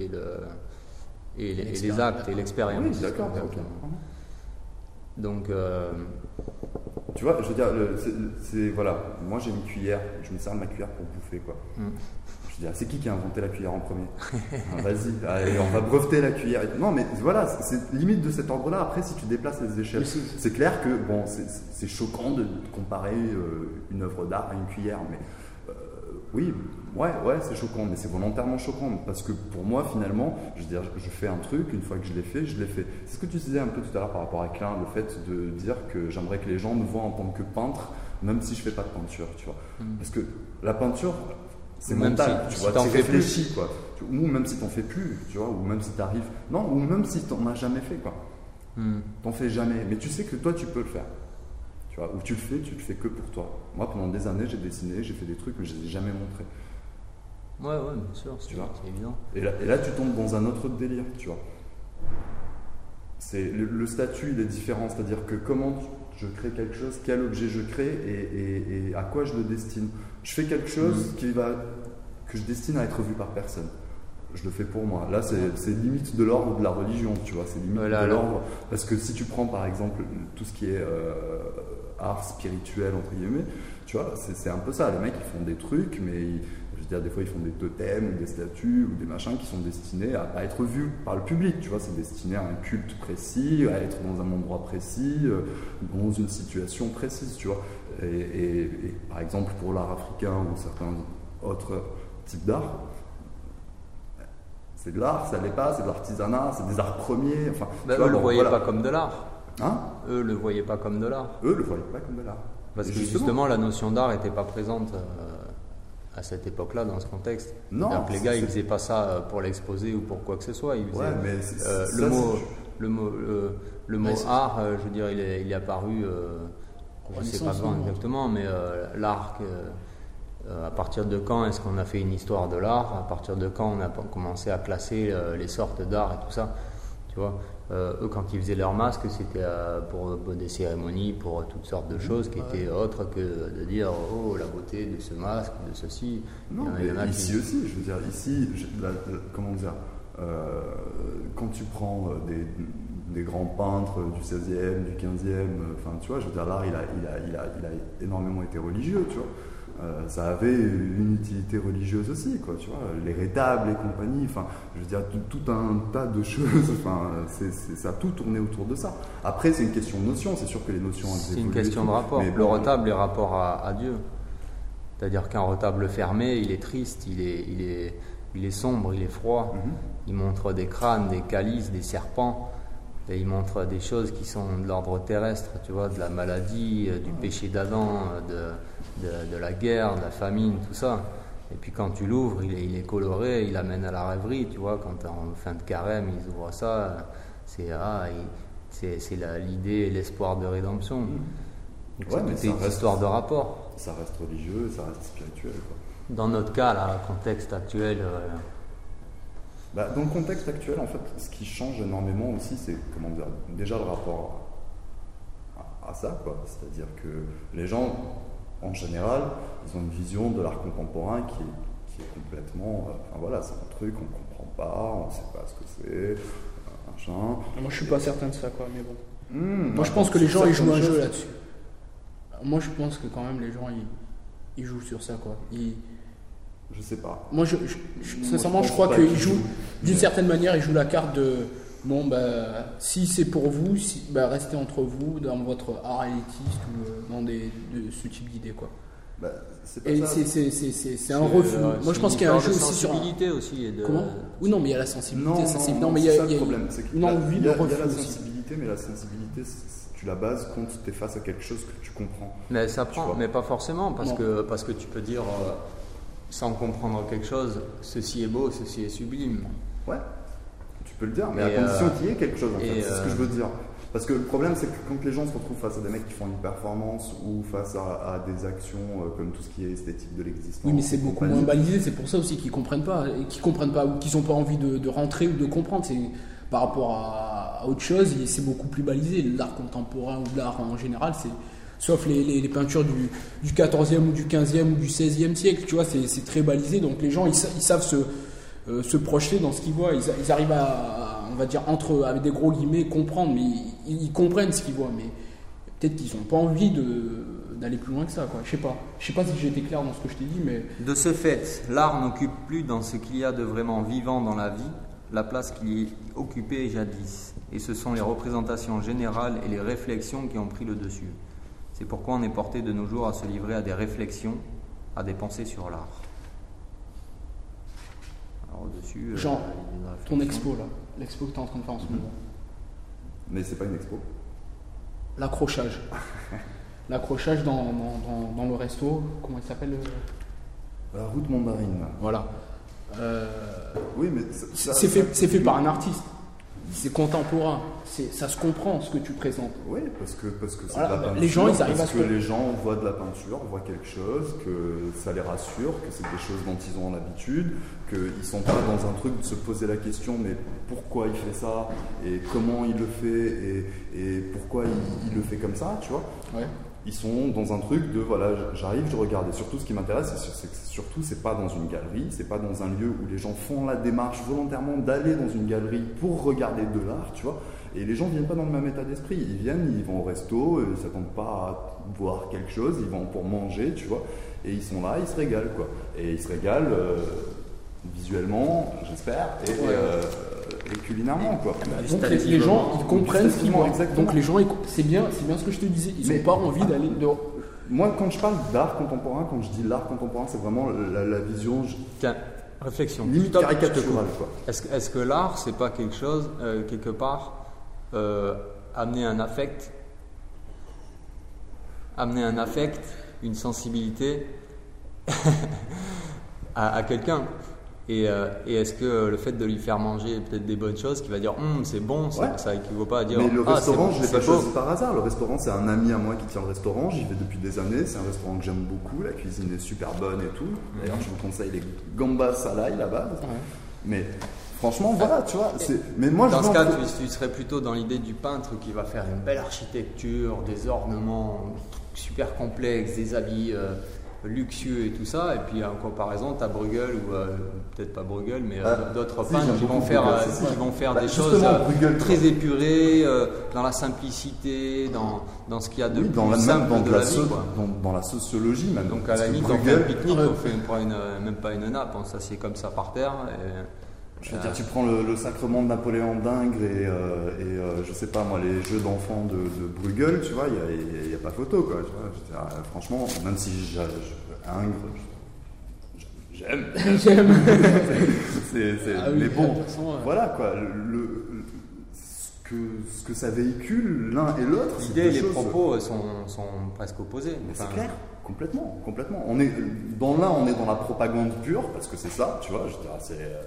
les actes et l'expérience. Oui, d'accord. Okay. Donc, tu vois, je veux dire, voilà, moi j'ai une cuillère, je me sers de ma cuillère pour bouffer, quoi. Je veux dire, c'est qui a inventé la cuillère en premier? Vas-y, allez, on va breveter la cuillère. Non, mais voilà, c'est limite de cet ordre-là. Après, si tu déplaces les échelles, c'est clair que bon, c'est choquant de comparer une œuvre d'art à une cuillère, mais oui, ouais, c'est choquant, mais c'est volontairement choquant parce que pour moi, finalement, je veux dire, je fais un truc, une fois que je l'ai fait, je l'ai fait. C'est ce que tu disais un peu tout à l'heure par rapport à Klein, le fait de dire que j'aimerais que les gens me voient en tant que peintre, même si je fais pas de peinture, tu vois. Parce que la peinture, c'est mental, tu vois, tu réfléchis, quoi. Ou même si t'en fais plus, tu vois, ou même si t'arrives, non, ou même si t'en as jamais fait, quoi. T'en fais jamais, mais tu sais que toi, tu peux le faire. Ou tu le fais que pour toi. Moi, pendant des années, j'ai dessiné, j'ai fait des trucs, mais je ne les ai jamais montrés. Ouais, bien sûr, c'est évident. Et là, tu tombes dans un autre délire, tu vois. Le statut, il est différent, c'est-à-dire que comment je crée quelque chose, quel objet je crée et à quoi je le destine. Je fais quelque chose que je destine à être vu par personne. Je le fais pour moi. Là, c'est limite de l'ordre de la religion, tu vois. C'est limite de l'ordre. Parce que si tu prends, par exemple, tout ce qui est art spirituel, entre guillemets, tu vois, c'est un peu ça. Les mecs, ils font des trucs, mais je veux dire, des fois, ils font des totems ou des statues ou des machins qui sont destinés à pas être vus par le public, tu vois. C'est destiné à un culte précis, à être dans un endroit précis, dans une situation précise, tu vois. Et par exemple, pour l'art africain ou certains autres types d'art, c'est de l'art, ça l'est pas, c'est de l'artisanat, c'est des arts premiers. Enfin, eux le voyaient pas comme de l'art. Hein? Eux le voyaient pas comme de l'art. Eux le voyaient pas comme de l'art. Parce que justement, la notion d'art n'était pas présente à cette époque-là, dans ce contexte. Non. Donc les gars, ils faisaient pas ça pour l'exposer ou pour quoi que ce soit. Ils faisaient, ouais, mais le mot art, je veux dire, il est apparu. Je ne sais pas quand exactement, mais l'art. À partir de quand est-ce qu'on a fait une histoire de l'art? À partir de quand on a commencé à classer les sortes d'art et tout ça? Tu vois, eux, quand ils faisaient leur masque, c'était pour des cérémonies, pour toutes sortes de choses qui étaient autres que de dire oh la beauté de ce masque, de ceci. Non, mais ici aussi, je veux dire, ici, comment dire, quand tu prends des grands peintres du 16e, du 15e, enfin, tu vois, je veux dire, l'art, il a énormément été religieux, tu vois. Ça avait une utilité religieuse aussi, quoi, tu vois, les rétables et compagnie, enfin, je veux dire, tout un tas de choses, enfin, ça a tout tourné autour de ça. Après, c'est une question de notion, c'est sûr que les notions... C'est une question de rapport, mais le retable est rapport à Dieu. C'est-à-dire qu'un retable fermé, il est triste, il est sombre, il est froid, il montre des crânes, des calices, des serpents, et il montre des choses qui sont de l'ordre terrestre, tu vois, de la maladie, du péché d'Adam, de la guerre, de la famine, tout ça. Et puis quand tu l'ouvres, il est coloré, il amène à la rêverie, tu vois, quand en fin de carême, ils ouvrent ça, c'est l'idée et l'espoir de rédemption. Donc c'est une histoire de rapport. Ça reste religieux, ça reste spirituel, quoi. Dans notre cas, là, le contexte actuel... dans le contexte actuel, en fait, ce qui change énormément aussi, c'est, comment dire, déjà le rapport à ça, quoi. C'est-à-dire que les gens, en général, ils ont une vision de l'art contemporain qui est complètement... enfin voilà, c'est un truc qu'on ne comprend pas, on ne sait pas ce que c'est, machin. Moi, je ne suis pas certain de ça, quoi, mais bon. Moi, je pense que les gens, ils jouent un jeu là-dessus. Moi, je pense que quand même les gens ils jouent sur ça, quoi. Je sais pas. Moi, sincèrement, je crois qu'ils jouent d'une certaine manière. Ils jouent la carte de bon, si c'est pour vous, restez entre vous dans votre art élitiste ou dans ce type d'idée, quoi. C'est pas et ça. C'est un refus. Moi, je pense qu'il y a un jeu aussi sur sensibilité aussi. Comment ? Oui, non, mais il y a la sensibilité. Non, mais c'est ça le problème. C'est une envie de refus. Il y a la sensibilité, mais la sensibilité, tu la bases quand tu es face à quelque chose que tu comprends. Mais ça prend, mais pas forcément, parce que tu peux dire, sans comprendre quelque chose, ceci est beau, ceci est sublime. Ouais, tu peux le dire, mais à condition qu'il y ait quelque chose, en fait, c'est ce que je veux dire. Parce que le problème, c'est que quand les gens se retrouvent face à des mecs qui font une performance ou face à des actions comme tout ce qui est esthétique de l'existence. Oui, mais c'est beaucoup moins balisé, c'est pour ça aussi qu'ils comprennent pas, ou qu'ils n'ont pas envie de rentrer ou de comprendre. C'est par rapport à autre chose, c'est beaucoup plus balisé. L'art contemporain ou l'art en général, sauf les peintures du 14e ou du 15e ou du 16e siècle, tu vois, c'est très balisé. Donc les gens, ils savent se projeter dans ce qu'ils voient. Ils arrivent à, on va dire, avec des gros guillemets, comprendre, mais ils comprennent ce qu'ils voient. Mais peut-être qu'ils n'ont pas envie d'aller plus loin que ça, quoi. Je sais pas si j'ai été clair dans ce que je t'ai dit, mais... De ce fait, l'art n'occupe plus dans ce qu'il y a de vraiment vivant dans la vie la place qu'il y occupait jadis. Et ce sont les représentations générales et les réflexions qui ont pris le dessus. C'est pourquoi on est porté de nos jours à se livrer à des réflexions, à des pensées sur l'art. Alors au-dessus... Genre, ton expo là, l'expo que tu es en train de faire en ce moment. Mais c'est pas une expo. L'accrochage. L'accrochage dans le resto, comment il s'appelle La route Mandarine. Voilà. Oui, mais c'est fait par un artiste. C'est contemporain. Ça se comprend ce que tu présentes. Oui, parce que c'est voilà, de la peinture. Les gens, ils arrivent parce que les gens voient de la peinture, voient quelque chose, que ça les rassure, que c'est des choses dont ils ont l'habitude, qu'ils ne sont pas dans un truc de se poser la question, mais pourquoi il fait ça, et comment il le fait, et pourquoi il le fait comme ça, tu vois. Ouais. Ils sont dans un truc de voilà, j'arrive, je regarde. Et surtout, ce qui m'intéresse, c'est pas dans une galerie, c'est pas dans un lieu où les gens font la démarche volontairement d'aller dans une galerie pour regarder de l'art, tu vois. Et les gens viennent pas dans le même état d'esprit. Ils vont au resto, ils s'attendent pas à voir quelque chose, ils vont pour manger, tu vois. Et ils sont là, ils se régalent, quoi. Et ils se régalent visuellement, j'espère, et culinairement, quoi. Donc les gens, ils comprennent ce qu'ils voient. Donc les gens, c'est bien ce que je te disais. Ils n'ont pas envie d'aller dehors. Moi, quand je parle d'art contemporain, quand je dis l'art contemporain, c'est vraiment la vision. Tiens, réflexion. Limite caricaturale, quoi. Est-ce que l'art, c'est pas quelque chose, quelque part, amener un affect, une sensibilité à quelqu'un? Et est-ce que le fait de lui faire manger peut-être des bonnes choses, qui va dire c'est bon, ça équivaut pas à dire. Mais le restaurant, je ne l'ai pas choisi par hasard. Le restaurant, c'est un ami à moi qui tient le restaurant. J'y vais depuis des années. C'est un restaurant que j'aime beaucoup. La cuisine est super bonne et tout. D'ailleurs, je vous conseille les gambas à l'ail là-bas. Ouais. Mais franchement, voilà, tu vois. Mais moi, dans ce cas, tu serais plutôt dans l'idée du peintre qui va faire une belle architecture, des ornements super complexes, des habits luxueux et tout ça, et puis en comparaison tu as Bruegel ou peut-être pas Bruegel mais d'autres peintres qui vont faire des choses très épurées, dans la simplicité, dans ce qu'il y a de plus simple de la vie, dans la sociologie même. Donc à la limite on fait un pique-nique, on prend même pas une nappe, on s'assied comme ça par terre je veux dire, tu prends le sacrement de Napoléon d'Ingres et je sais pas moi, les jeux d'enfants de Bruegel, tu vois, il n'y a pas photo, quoi. Tu vois, je veux dire, franchement, même si Ingres, j'aime. Mais bon, voilà, quoi. Ce que ça véhicule l'un et l'autre. L'idée et les propos sont presque opposés. Mais c'est clair. Complètement. On est dans la propagande pure, parce que c'est ça, tu vois, je dirais,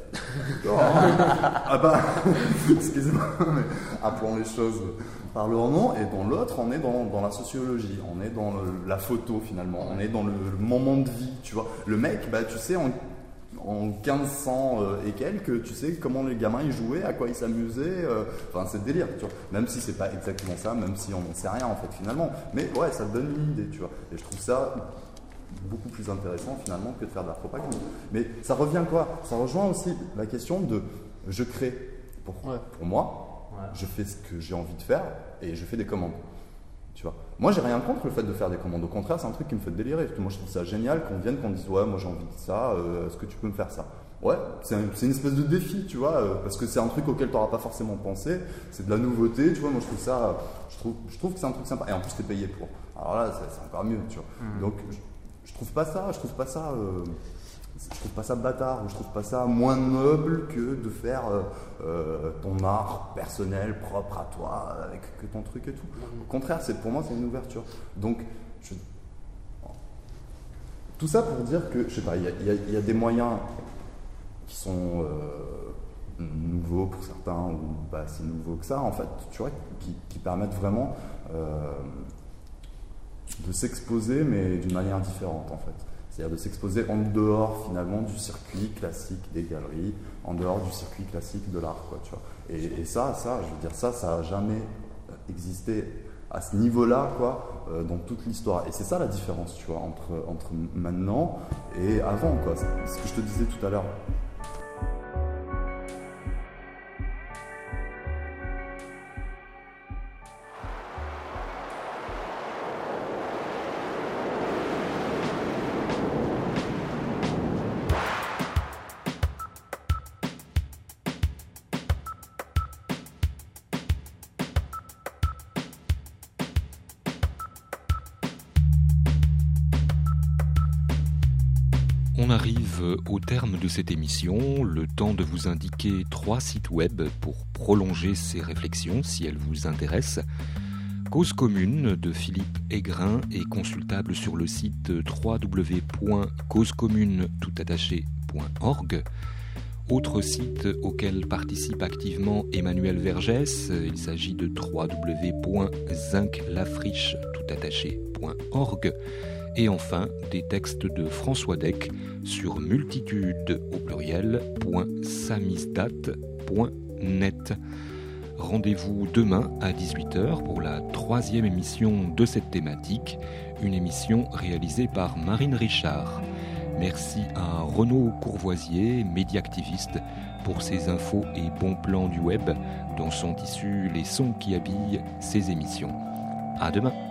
c'est... excusez-moi, mais appelons les choses par leur nom, et dans l'autre, on est dans la sociologie, on est dans la photo, finalement, on est dans le moment de vie, tu vois. Le mec, tu sais, en 1500 et quelques, tu sais comment les gamins ils jouaient, à quoi ils s'amusaient, enfin c'est délire, tu vois. Même si c'est pas exactement ça, même si on n'en sait rien en fait finalement, mais ouais, ça donne une idée, tu vois. Et je trouve ça beaucoup plus intéressant finalement que de faire de la propagande. Mais ça revient quoi? Ça rejoint aussi la question de je crée pour moi, je fais ce que j'ai envie de faire et je fais des commandes. Tu vois. Moi, j'ai rien contre le fait de faire des commandes. Au contraire, c'est un truc qui me fait délirer. Parce que moi, je trouve ça génial qu'on vienne, qu'on dise ouais, moi j'ai envie de ça. Est-ce que tu peux me faire ça? Ouais, c'est une espèce de défi, tu vois, parce que c'est un truc auquel tu n'auras pas forcément pensé. C'est de la nouveauté, tu vois. Moi, je trouve que c'est un truc sympa. Et en plus, t'es payé pour. Alors là, c'est encore mieux, tu vois. Donc, je trouve pas ça bâtard, je trouve pas ça moins noble que de faire ton art personnel, propre à toi, avec que ton truc et tout. Au contraire, pour moi, c'est une ouverture. Donc, tout ça pour dire que, je sais pas, il y a des moyens qui sont nouveaux pour certains, ou pas si nouveaux que ça, en fait, tu vois, qui permettent vraiment de s'exposer, mais d'une manière différente, en fait. C'est-à-dire de s'exposer en dehors, finalement, du circuit classique des galeries, en dehors du circuit classique de l'art, quoi, tu vois. Et ça, je veux dire, ça n'a jamais existé à ce niveau-là, quoi, dans toute l'histoire. Et c'est ça la différence, tu vois, entre maintenant et avant, quoi. C'est ce que je te disais tout à l'heure. On arrive au terme de cette émission, le temps de vous indiquer 3 sites web pour prolonger ces réflexions si elles vous intéressent. Cause commune de Philippe Aigrin est consultable sur le site www.causecommune.org. Autre site auquel participe activement Emmanuel Vergès, il s'agit de www.zinclafriche.org. Et enfin, des textes de François Deck sur multitude au pluriel.samizdat.net. Rendez-vous demain à 18h pour la 3e émission de cette thématique, une émission réalisée par Marine Richard. Merci à Renaud Courvoisier, médiactiviste, pour ses infos et bons plans du web dont sont issus les sons qui habillent ces émissions. À demain.